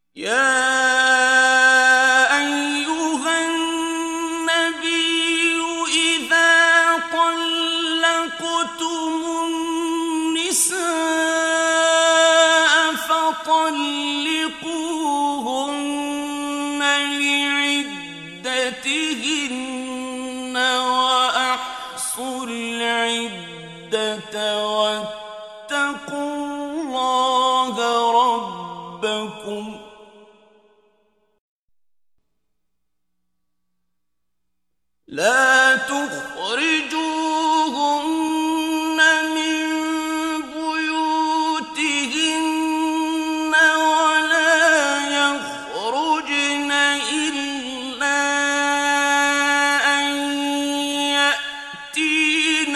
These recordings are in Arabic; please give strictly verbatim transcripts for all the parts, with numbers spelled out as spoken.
يا أيها النبي إذا طلقتم النساء فطلقوهن لعدتهن وأحصوا العدة واتقوا الله ربكم لا تخرجوهن من بيوتهن ولا يخرجن إلا أن يأتين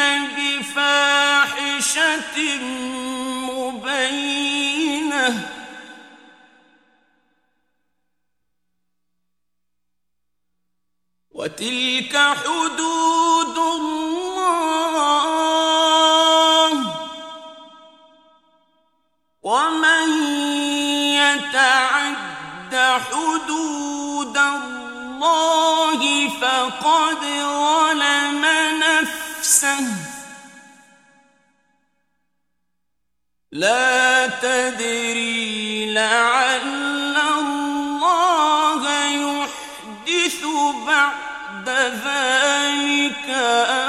بفاحشة مبينة وتلك حدود الله ومن يتعد حدود الله فقد ظلم نفسه لا تدري لعل الله يحدث بعد ذلك